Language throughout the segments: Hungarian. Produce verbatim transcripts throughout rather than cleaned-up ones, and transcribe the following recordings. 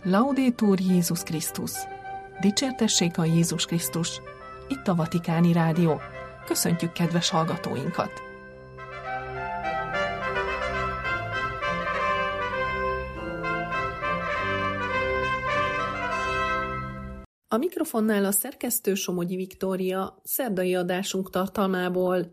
Laudetur Jézus Krisztus! Dicsértessék a Jézus Krisztus! Itt a Vatikáni Rádió. Köszöntjük kedves hallgatóinkat! A mikrofonnál a szerkesztő Somogyi Viktória, szerdai adásunk tartalmából.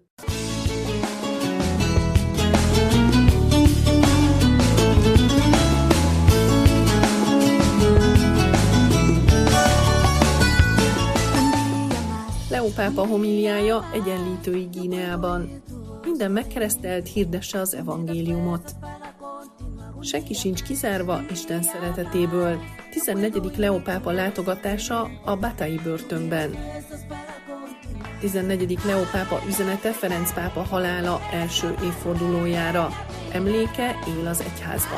Leó pápa homíliája egyenlítői Guineában. Minden megkeresztelt hirdesse az evangéliumot. Senki sincs kizárva Isten szeretetéből. tizennegyedik Leó pápa látogatása a Batai börtönben. tizennegyedik Leó pápa üzenete Ferenc pápa halála első évfordulójára. Emléke él az egyházban.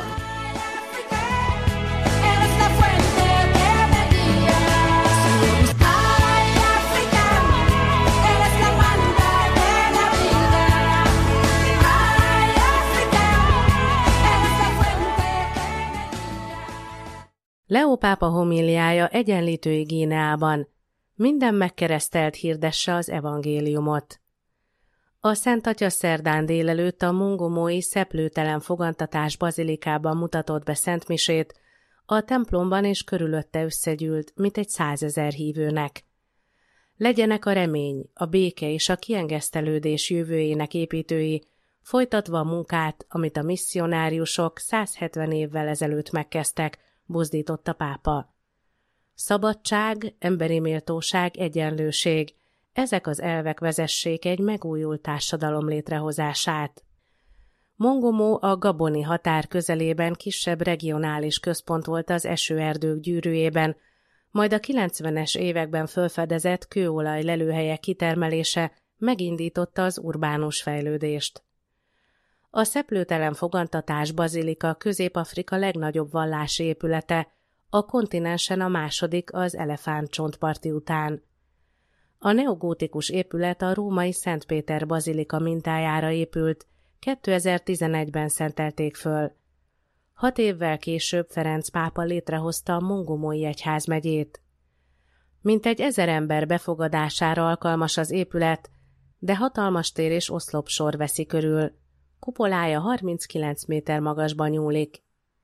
Leó pápa homíliája egyenlítői Guineában. Minden megkeresztelt hirdesse az evangéliumot. A Szent Atya szerdán délelőtt a mongomói szeplőtelen fogantatás bazilikában mutatott be szentmisét, a templomban és körülötte összegyűlt mintegy százezer hívőnek. Legyenek a remény, a béke és a kiengesztelődés jövőjének építői, folytatva a munkát, amit a misszionáriusok százhetven évvel ezelőtt megkezdtek, buzdított a pápa. Szabadság, emberi méltóság, egyenlőség, ezek az elvek vezessék egy megújult társadalom létrehozását. Mongomó a gaboni határ közelében kisebb regionális központ volt az esőerdők gyűrűjében, majd a kilencvenes években felfedezett kőolaj lelőhelyek kitermelése megindította az urbánus fejlődést. A szeplőtelen fogantatás bazilika Közép-Afrika legnagyobb vallási épülete, a kontinensen a második az elefántcsontparti után. A neogótikus épület a római Szent Péter bazilika mintájára épült, kétezer-tizenegyben szentelték föl. Hat évvel később Ferenc pápa létrehozta a mongomói egyházmegyét. Mintegy ezer ember befogadására alkalmas az épület, de hatalmas tér és oszlopsor veszi körül. Kupolája harminckilenc méter magasban nyúlik.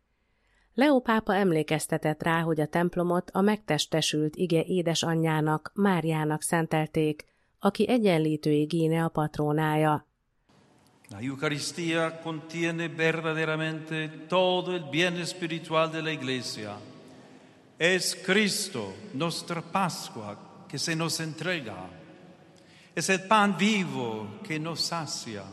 Leó pápa emlékeztetett rá, hogy a templomot a megtestesült ige édesanyjának, Máriának szentelték, aki egyenlítői Guinea patrónája. La Eucaristía contiene verdaderamente todo el bien espiritual de la Iglesia. Es Cristo, nuestra Pascua, que se nos entrega. Es el pan vivo que nos sacia.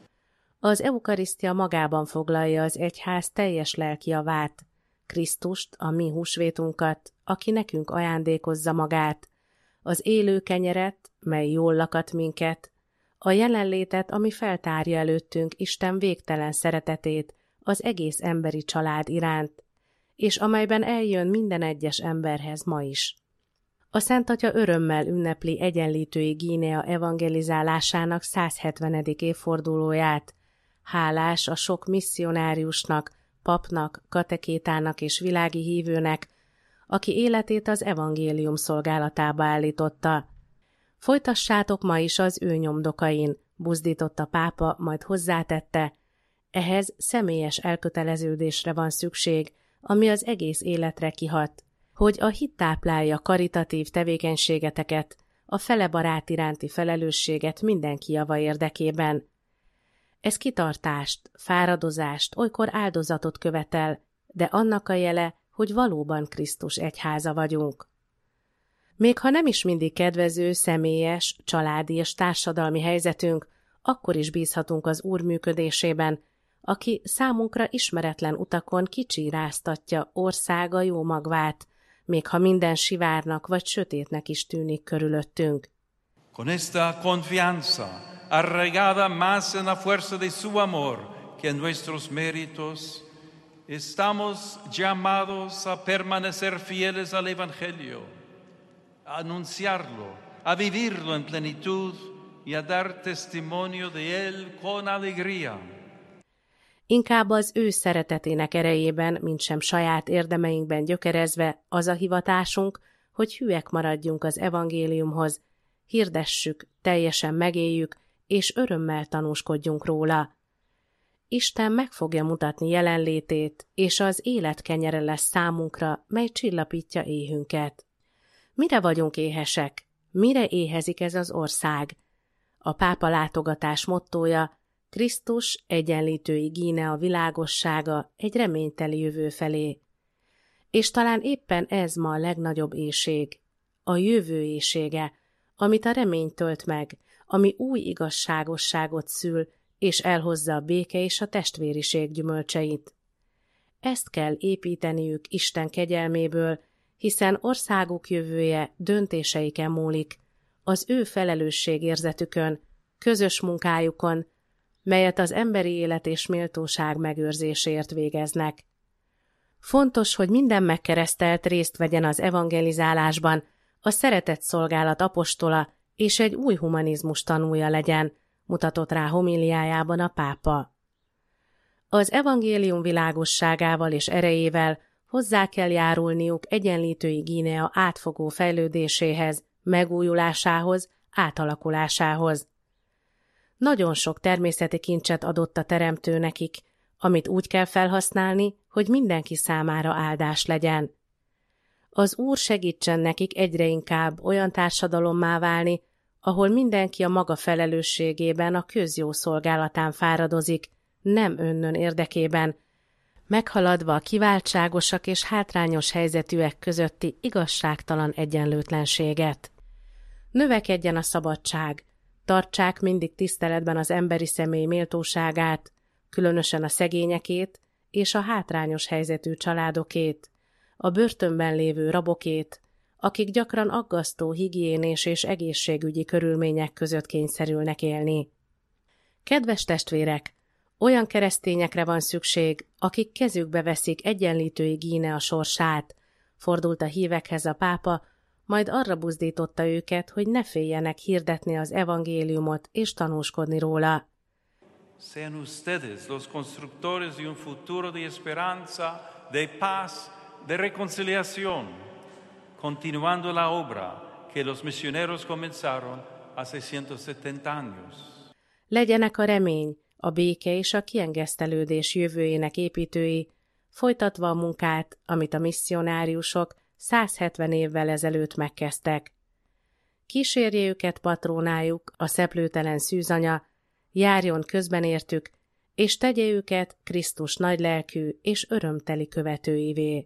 Az eukarisztia magában foglalja az egyház teljes lelki javát, Krisztust, a mi húsvétunkat, aki nekünk ajándékozza magát, az élő kenyeret, mely jól lakat minket, a jelenlétet, ami feltárja előttünk Isten végtelen szeretetét az egész emberi család iránt, és amelyben eljön minden egyes emberhez ma is. A Szent Atya örömmel ünnepli egyenlítői Guinea evangelizálásának százhetvenedik évfordulóját, hálás a sok misszionáriusnak, papnak, katekétának és világi hívőnek, aki életét az evangélium szolgálatába állította. Folytassátok ma is az ő nyomdokain, buzdított a pápa, majd hozzátette, ehhez személyes elköteleződésre van szükség, ami az egész életre kihat, hogy a hit táplálja karitatív tevékenységeteket, a fele barát iránti felelősséget mindenki java érdekében. Ez kitartást, fáradozást, olykor áldozatot követel, de annak a jele, hogy valóban Krisztus egyháza vagyunk. Még ha nem is mindig kedvező, személyes, családi és társadalmi helyzetünk, akkor is bízhatunk az Úr működésében, aki számunkra ismeretlen utakon kicsíráztatja országa jó magvát, még ha minden sivárnak vagy sötétnek is tűnik körülöttünk. Con esta confianza, arraigada más en la fuerza de su amor que en nuestros méritos, estamos llamados a permanecer fieles al Evangelio, a anunciarlo, a vivirlo en plenitud y a dar testimonio de él con alegría. Inkább az ő szeretetének erejében, mint sem saját érdemeinkben gyökerezve az a hivatásunk, hogy hűek maradjunk az evangéliumhoz, hirdessük, teljesen megéljük, és örömmel tanúskodjunk róla. Isten meg fogja mutatni jelenlétét, és az élet kenyere lesz számunkra, mely csillapítja éhünket. Mire vagyunk éhesek? Mire éhezik ez az ország? A pápa látogatás mottója: Krisztus egyenlítői Gínea világossága egy reményteli jövő felé. És talán éppen ez ma a legnagyobb éhség, a jövő éhsége, amit a remény tölt meg, ami új igazságosságot szül, és elhozza a béke és a testvériség gyümölcseit. Ezt kell építeniük Isten kegyelméből, hiszen országuk jövője döntéseiken múlik, az ő felelősségérzetükön, közös munkájukon, melyet az emberi élet és méltóság megőrzéséért végeznek. Fontos, hogy minden megkeresztelt részt vegyen az evangelizálásban, a szeretett szolgálat apostola és egy új humanizmus tanúja legyen, mutatott rá homiliájában a pápa. Az evangélium világosságával és erejével hozzá kell járulniuk egyenlítői Gínea átfogó fejlődéséhez, megújulásához, átalakulásához. Nagyon sok természeti kincset adott a teremtő nekik, amit úgy kell felhasználni, hogy mindenki számára áldás legyen. Az Úr segítsen nekik egyre inkább olyan társadalommá válni, ahol mindenki a maga felelősségében a közjó szolgálatán fáradozik, nem önnön érdekében, meghaladva a kiváltságosak és hátrányos helyzetűek közötti igazságtalan egyenlőtlenséget. Növekedjen a szabadság, tartsák mindig tiszteletben az emberi személy méltóságát, különösen a szegényekét és a hátrányos helyzetű családokét, a börtönben lévő rabokét, akik gyakran aggasztó higiénés és egészségügyi körülmények között kényszerülnek élni. Kedves testvérek, olyan keresztényekre van szükség, akik kezükbe veszik egyenlítői Gínea sorsát, fordult a hívekhez a pápa, majd arra buzdította őket, hogy ne féljenek hirdetni az evangéliumot és tanúskodni róla. Sean ustedes los constructores de un futuro de esperanza, de paz, de reconciliación, continuando la obra que los misioneros comenzaron hace ciento setenta años. Legyenek a remény, a béke és a kiengesztelődés jövőjének építői, folytatva a munkát, amit a misszionáriusok száz hetven évvel ezelőtt megkezdtek. Kísérje őket patrónájuk, a szeplőtelen szűzanya, járjon közben értük, és tegye őket Krisztus nagylelkű és örömteli követőivé.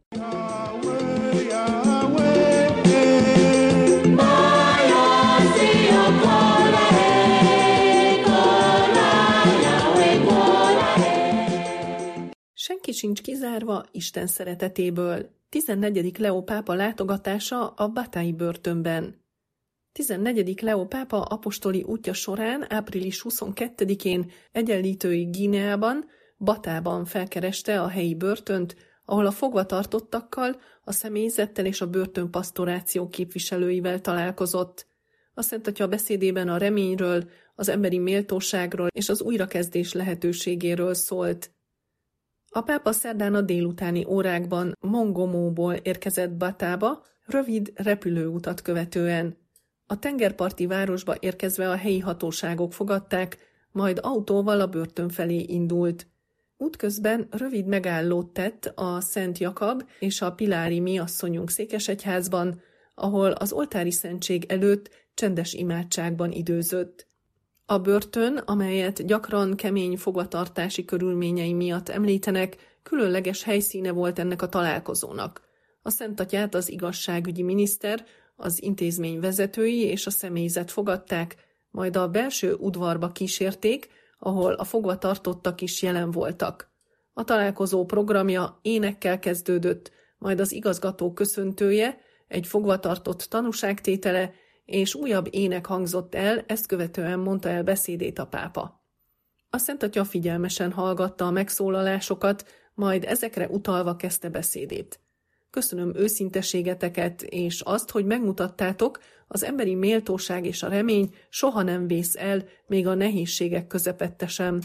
Senki sincs kizárva Isten szeretetéből. tizennegyedik Leó pápa látogatása a Batai börtönben. tizennegyedik Leó pápa apostoli útja során április huszonkettedikén egyenlítői Guineában, Batában felkereste a helyi börtönt, ahol a fogvatartottakkal, a személyzettel és a börtönpasztoráció képviselőivel találkozott. A Szent Atya beszédében a reményről, az emberi méltóságról és az újrakezdés lehetőségéről szólt. A pápa szerdán a délutáni órákban Mongomóból érkezett Batába, rövid repülőutat követően. A tengerparti városba érkezve a helyi hatóságok fogadták, majd autóval a börtön felé indult. Útközben rövid megállót tett a Szent Jakab és a Pilári mi asszonyunk székesegyházban, ahol az oltári szentség előtt csendes imádságban időzött. A börtön, amelyet gyakran kemény fogvatartási körülményei miatt említenek, különleges helyszíne volt ennek a találkozónak. A Szent Atyát az igazságügyi miniszter, az intézmény vezetői és a személyzet fogadták, majd a belső udvarba kísérték, ahol a fogvatartottak is jelen voltak. A találkozó programja énekkel kezdődött, majd az igazgató köszöntője, egy fogvatartott tanúságtétele és újabb ének hangzott el, ezt követően mondta el beszédét a pápa. A Szent Atya figyelmesen hallgatta a megszólalásokat, majd ezekre utalva kezdte beszédét. Köszönöm őszinteségeteket és azt, hogy megmutattátok, az emberi méltóság és a remény soha nem vész el, még a nehézségek közepette sem.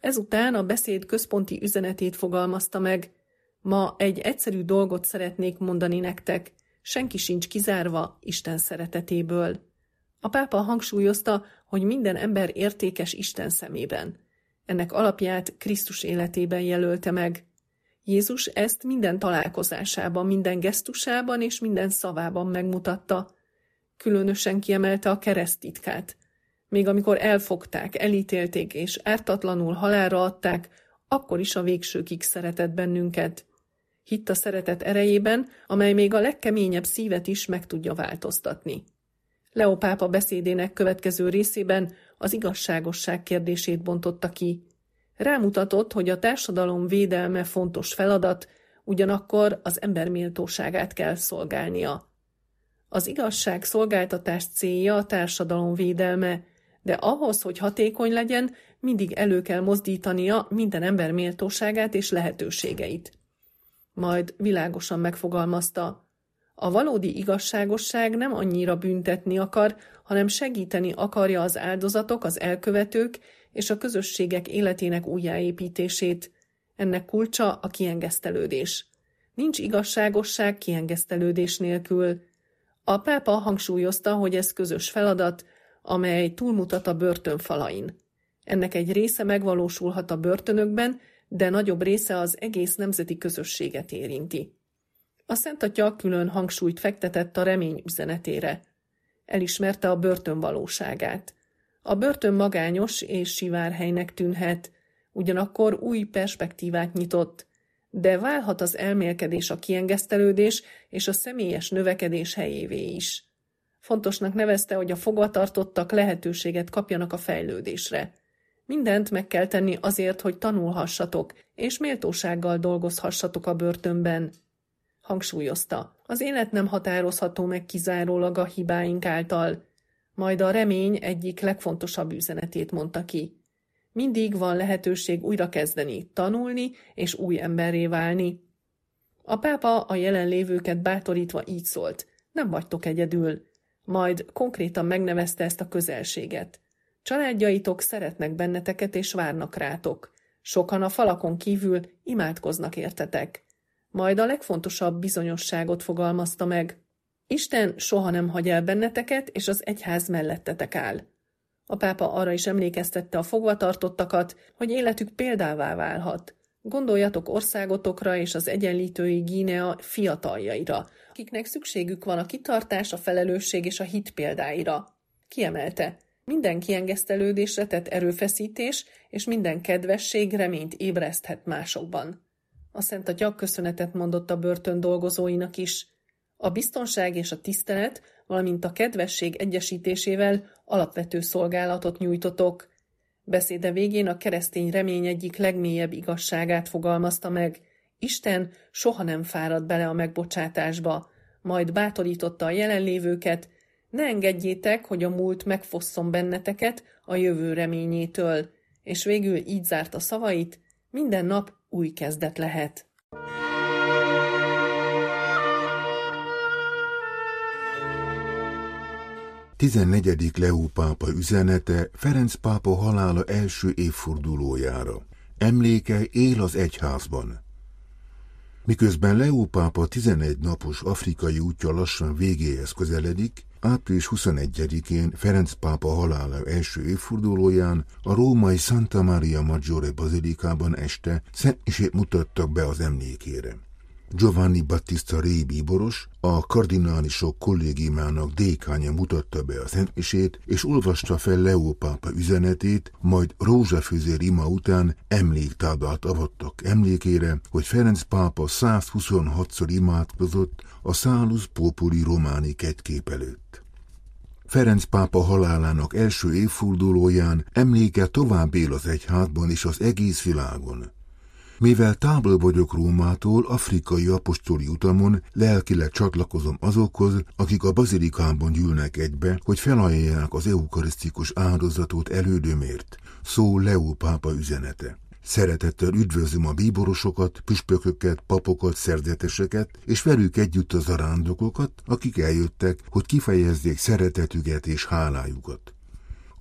Ezután a beszéd központi üzenetét fogalmazta meg. Ma egy egyszerű dolgot szeretnék mondani nektek. Senki sincs kizárva Isten szeretetéből. A pápa hangsúlyozta, hogy minden ember értékes Isten szemében. Ennek alapját Krisztus életében jelölte meg. Jézus ezt minden találkozásában, minden gesztusában és minden szavában megmutatta. Különösen kiemelte a kereszt titkát. Még amikor elfogták, elítélték és ártatlanul halálra adták, akkor is a végsőkig szeretett bennünket. Hitt a szeretet erejében, amely még a legkeményebb szívet is meg tudja változtatni. Leó pápa beszédének következő részében az igazságosság kérdését bontotta ki. Rámutatott, hogy a társadalom védelme fontos feladat, ugyanakkor az ember méltóságát kell szolgálnia. Az igazság szolgáltatás célja a társadalom védelme, de ahhoz, hogy hatékony legyen, mindig elő kell mozdítania minden ember méltóságát és lehetőségeit. Majd világosan megfogalmazta, a valódi igazságosság nem annyira büntetni akar, hanem segíteni akarja az áldozatok, az elkövetők és a közösségek életének újjáépítését. Ennek kulcsa a kiengesztelődés. Nincs igazságosság kiengesztelődés nélkül. A pápa hangsúlyozta, hogy ez közös feladat, amely túlmutat a börtön falain. Ennek egy része megvalósulhat a börtönökben, de nagyobb része az egész nemzeti közösséget érinti. A Szent Atya külön hangsúlyt fektetett a remény üzenetére. Elismerte a börtön valóságát. A börtön magányos és sivárhelynek tűnhet, ugyanakkor új perspektívát nyitott, de válhat az elmélkedés a kiengesztelődés és a személyes növekedés helyévé is. Fontosnak nevezte, hogy a fogvatartottak lehetőséget kapjanak a fejlődésre. Mindent meg kell tenni azért, hogy tanulhassatok, és méltósággal dolgozhassatok a börtönben. Hangsúlyozta, az élet nem határozható meg kizárólag a hibáink által. Majd a remény egyik legfontosabb üzenetét mondta ki. Mindig van lehetőség újrakezdeni, tanulni és új emberré válni. A pápa a jelenlévőket bátorítva így szólt, nem vagytok egyedül. Majd konkrétan megnevezte ezt a közelséget. Családjaitok szeretnek benneteket és várnak rátok. Sokan a falakon kívül imádkoznak értetek. Majd a legfontosabb bizonyosságot fogalmazta meg. Isten soha nem hagy el benneteket, és az egyház mellettetek áll. A pápa arra is emlékeztette a fogvatartottakat, hogy életük példává válhat. Gondoljatok országotokra és az egyenlítői Guinea fiataljaira, akiknek szükségük van a kitartás, a felelősség és a hit példáira. Kiemelte, minden kiengesztelődésre tett erőfeszítés és minden kedvesség reményt ébreszthet másokban. A Szent Atya köszönetet mondott a börtön dolgozóinak is. A biztonság és a tisztelet, valamint a kedvesség egyesítésével alapvető szolgálatot nyújtotok. Beszéde végén a keresztény remény egyik legmélyebb igazságát fogalmazta meg. Isten soha nem fárad bele a megbocsátásba, majd bátorította a jelenlévőket, ne engedjétek, hogy a múlt megfosszon benneteket a jövő reményétől, és végül így zárta szavait, minden nap új kezdet lehet. tizennegyedik Leó pápa üzenete Ferenc pápa halála első évfordulójára. Emléke él az egyházban. Miközben Leó pápa tizenegy napos afrikai útja lassan végéhez közeledik, április huszonegyedikén Ferenc pápa halála első évfordulóján a római Santa Maria Maggiore bazilikában este szentmisét mutattak be az emlékére. Giovanni Battista Re bíboros, a kardinálisok kollégiumának dékánya mutatta be a szentmisét, és olvasta fel Leó pápa üzenetét, majd rózsafűzér ima után emléktáblát avattak emlékére, hogy Ferenc pápa százhuszonhatszor imádkozott a Salus Populi Romani kegykép előtt. Ferenc pápa halálának első évfordulóján emléke tovább él az egyházban és az egész világon. Mivel távol vagyok Rómától, afrikai apostoli utamon lelkileg csatlakozom azokhoz, akik a bazilikában gyűlnek egybe, hogy felajánlják az eukarisztikus áldozatot elődömért, szól Leó pápa üzenete. Szeretettel üdvözlöm a bíborosokat, püspököket, papokat, szerzeteseket, és velük együtt az zarándokokat, akik eljöttek, hogy kifejezzék szeretetüket és hálájukat.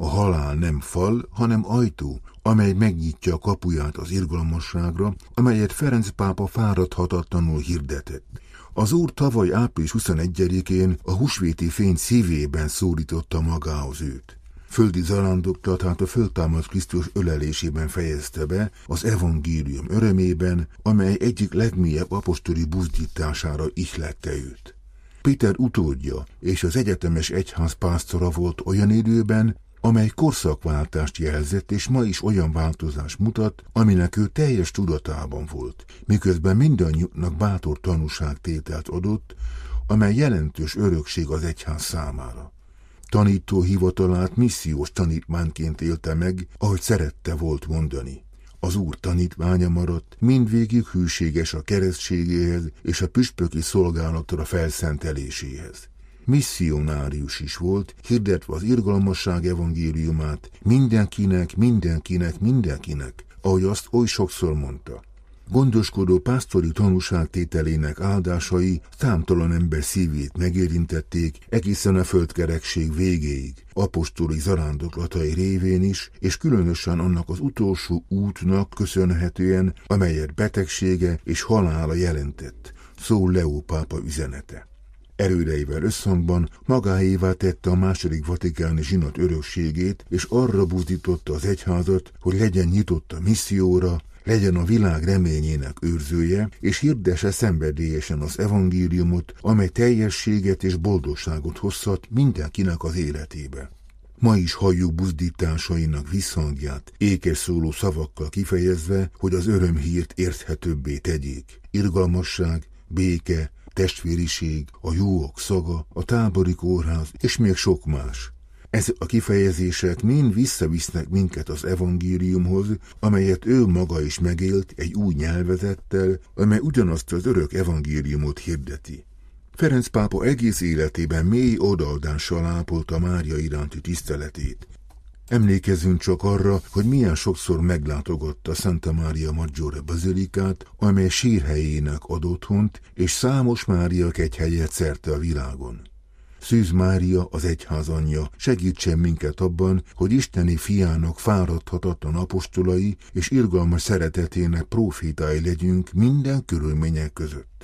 A halál nem fal, hanem ajtó, amely megnyitja a kapuját az irgalmasságra, amelyet Ferenc pápa fáradhatatlanul hirdetett. Az Úr tavaly április huszonegyedikén a húsvéti fény szívében szólította magához őt. Földi zarándoklatát a föltámadt Krisztus ölelésében fejezte be, az evangélium örömében, amely egyik legmélyebb apostoli buzdítására ihlette őt. Péter utódja és az egyetemes egyház pásztora volt olyan időben, amely korszakváltást jelzett, és ma is olyan változás mutat, aminek ő teljes tudatában volt, miközben mindannyiunknak bátor tanúságtételt adott, amely jelentős örökség az egyház számára. Tanító hivatalát missziós tanítványként élte meg, ahogy szerette volt mondani. Az Úr tanítványa maradt, mindvégig hűséges a keresztségéhez és a püspöki szolgálatra felszenteléséhez. Misszionárius is volt, hirdetve az irgalmasság evangéliumát mindenkinek, mindenkinek, mindenkinek, ahogy azt oly sokszor mondta. Gondoskodó pásztori tanúságtételének áldásai számtalan ember szívét megérintették egészen a földkerekség végéig, apostoli zarándoklatai révén is, és különösen annak az utolsó útnak köszönhetően, amelyet betegsége és halála jelentett, szól Leó pápa üzenete. Erődeivel összhangban magáévá tette a második vatikáni zsinat örökségét, és arra buzdította az egyházat, hogy legyen nyitott a misszióra, legyen a világ reményének őrzője, és hirdesse szenvedélyesen az evangéliumot, amely teljességet és boldogságot hozhat mindenkinek az életébe. Ma is halljuk buzdításainak visszhangját, ékes szóló szavakkal kifejezve, hogy az örömhírt érthetőbbé tegyék. Irgalmasság, béke, testvériség, a jóok szaga, a tábori kórház, és még sok más. Ezek a kifejezések mind visszavisznek minket az evangéliumhoz, amelyet ő maga is megélt egy új nyelvezettel, amely ugyanazt az örök evangéliumot hirdeti. Ferenc pápa egész életében mély odaadással ápolta Mária iránti tiszteletét. Emlékezzünk csak arra, hogy milyen sokszor meglátogatta Santa Maria Maggiore bazilikát, amely sírhelyének ad otthont, és számos Mária kegyhelyet szerte a világon. Szűz Mária, az egyház anyja, segítsen minket abban, hogy isteni fiának fáradhatatlan apostolai és irgalmas szeretetének prófétái legyünk minden körülmények között.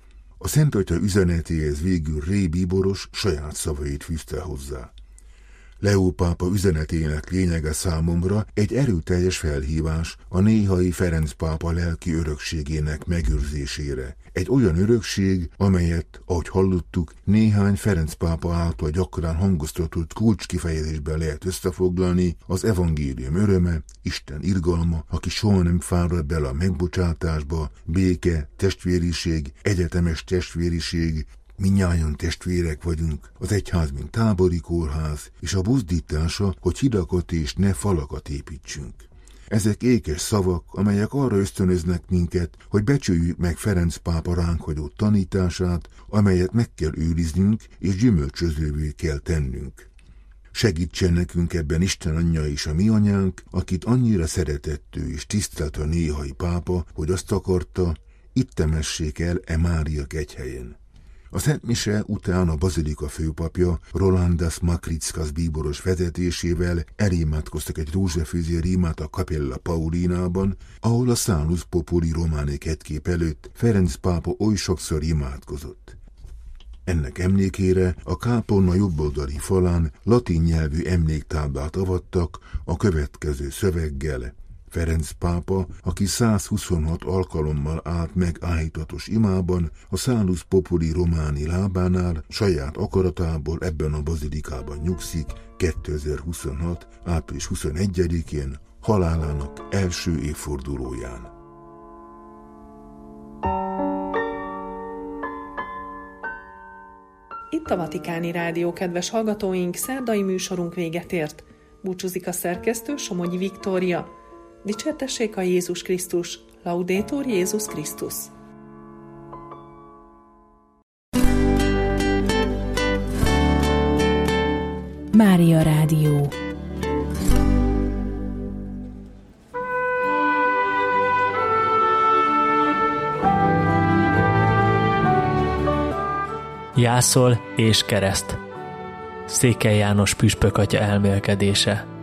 A Szent Atya üzenetéhez végül Ré Bíboros saját szavait fűzte hozzá. Leó pápa üzenetének lényege számomra egy erőteljes felhívás a néhai Ferenc pápa lelki örökségének megőrzésére. Egy olyan örökség, amelyet, ahogy hallottuk, néhány Ferenc pápa által gyakran hangoztatott kulcskifejezésben lehet összefoglalni: az evangélium öröme, Isten irgalma, aki soha nem fárad bele a megbocsátásba, béke, testvériség, egyetemes testvériség, mindnyájan testvérek vagyunk, az egyház mint tábori kórház, és a buzdítása, hogy hidakat és ne falakat építsünk. Ezek ékes szavak, amelyek arra ösztönöznek minket, hogy becsüljük meg Ferenc pápa ránk hagyott tanítását, amelyet meg kell őriznünk és gyümölcsözővé kell tennünk. Segítsen nekünk ebben Isten anyja és a mi anyánk, akit annyira szeretett ő és tisztelt a néhai pápa, hogy azt akarta, itt temessék el e Mária kegyhelyen. A Szent Mise után a bazilika főpapja Rolandas Makrickas bíboros vezetésével elimádkoztak egy rózsafűzér imát a Capella Paulinában, ahol a Salus Populi Romani kettkép előtt Ferenc pápa oly sokszor imádkozott. Ennek emlékére a kápolna jobboldali falán latin nyelvű emléktáblát avattak a következő szöveggel: Ferenc pápa, aki százhuszonhat alkalommal állt meg áhítatos imában, a Salus Populi Romani lábánál, saját akaratából ebben a bazilikában nyugszik kétezer-huszonhat. április huszonegyedikén, halálának első évfordulóján. Itt a Vatikáni Rádió, kedves hallgatóink, szerdai műsorunk véget ért. Búcsúzik a szerkesztő, Somogyi Viktória. Dicsértessék a Jézus Krisztus! Laudetur Jézus Krisztus! Mária Rádió. Jászol és kereszt. Székely János püspök atya elmélkedése.